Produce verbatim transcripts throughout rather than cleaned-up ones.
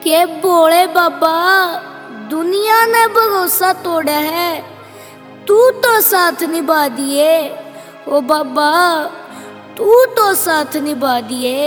के बोले बाबा दुनिया ने भरोसा तोड़ा है, तू तो साथ निभा दिए। ओ बाबा तू तो साथ निभा दिए।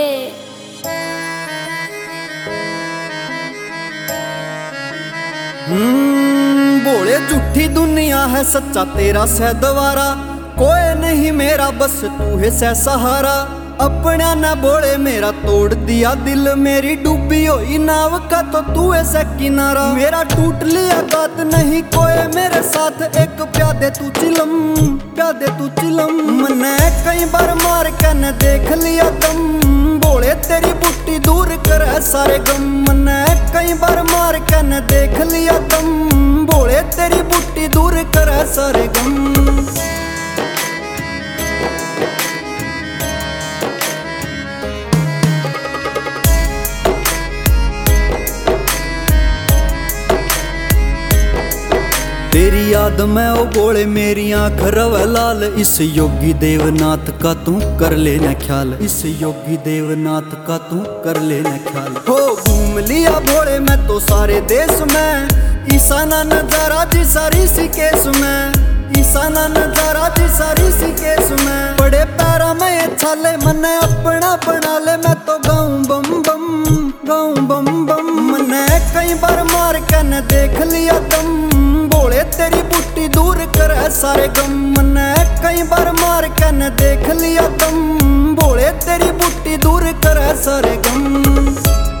हम्म बोले झूठी दुनिया है सच्चा तेरा सह द्वारा, कोई नहीं मेरा बस तू है सह सहारा। अपना न बोले मेरा तोड़ दिया दिल, मेरी डूबी हुई नाव का तो तू है सह किनारा। मेरा टूट लिया बात नहीं कोई मेरे साथ, एक प्यादे तू चिलम प्यादे तू चिलम। मैंने कई बार मार के न देख लिया दम, बोले तेरी बुट्टी दूर कर सारे गम। मैंने कई बार मार के न देख लिया दम, बोले तेरी बुट्टी दूर कर सारे गम। तेरी याद में ओ बोले मेरी आँख रवे लाल, इस योगी देवनाथ का तू कर लेना ख्याल। इस योगी देवनाथ का तू कर लेना ख्याल। हो घूम लिया भोले मैं तो सारे देश में, ईसाना नजारा जी सारी सी केस में। ईसाना नजारा जी सारी सी केस में। बड़े पैरा में ये छाले मने अपना बना ले, मैं तो गाऊं बम बम गाऊं बम बम। मने कई बार मार के न देख लिया दम, बोले तेरी बुट्टी दूर कर सारे गम। मने कई बार मार के न देख लिया दम, बोले तेरी बुट्टी दूर कर सारे गम।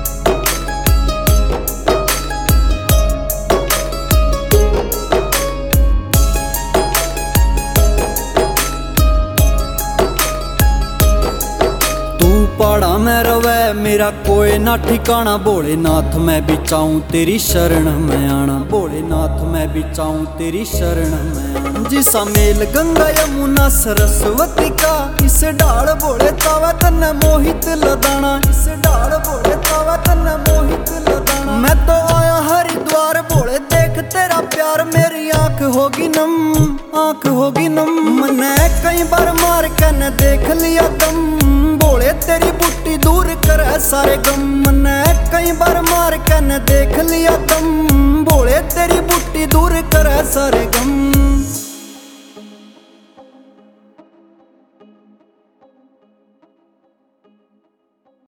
पहाड़ा में रवे मेरा कोई ना ठिकाना, भोलेनाथ मैं भी चाहूं तेरी शरण में आना। भोलेनाथ मैं भी चाहूं तेरी शरण में आना। जिसा मेल गंगा यमुना सरस्वती का, इस डाल भोले तावा तन्ने मोहित लदाना। इस डाल भोले तावा तन्ने मोहित लदाना। मैं तो आया हरिद्वार भोले देख तेरा प्यार, मेरी आंख होगी नम आंख होगी नम। मैंने कई बार मार के न देख लिया दम, बोले तेरी बुट्टी दूर कर सारे गम। मैंने कई बार मार के न देख लिया दम, बोले तेरी बुट्टी दूर कर सारे